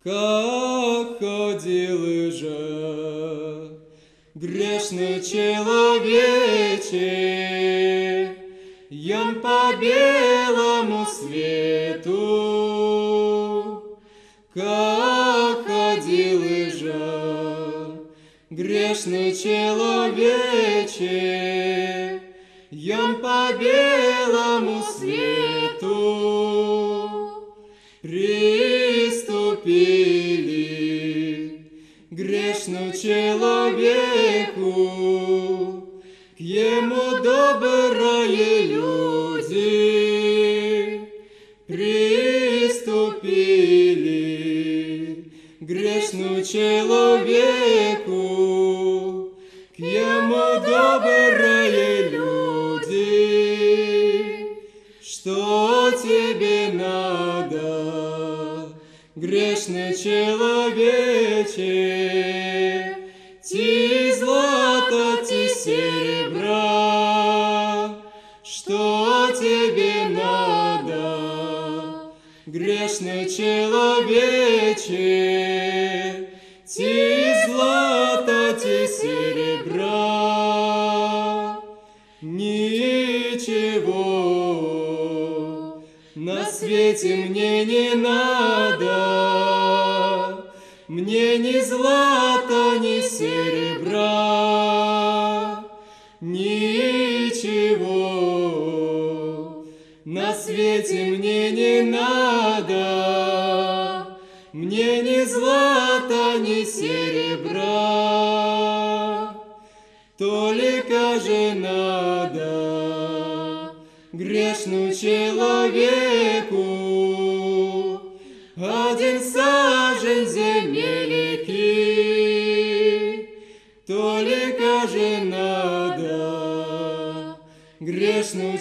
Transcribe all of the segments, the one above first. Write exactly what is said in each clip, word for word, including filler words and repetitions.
как ходил же грешный человече, ян по белому свету, как ходил же грешный человече, ян по белому свету приступили грешному человеку, к ему добрые люди приступили грешному человеку, к ему добрые люди. Что тебе надо, грешный человече? Ти злата, ти серебра. Что тебе надо, грешный человече? Ти злата, ти серебра. Ничего на свете мне не надо, мне ни злата, ни серебра. Ничего на свете мне не надо, мне ни злата, ни серебра. Только же надо грешному человеку один сажень земельки. Только же надо грешному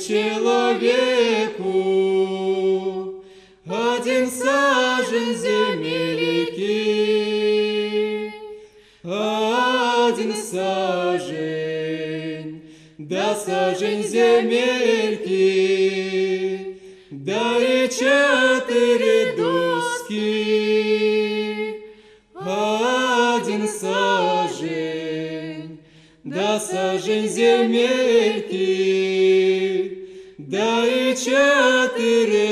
человеку один сажень земельки. Один сажень, да сажень земельки, да и четыре доски. Один сажень, да сажень земельки, да и четыре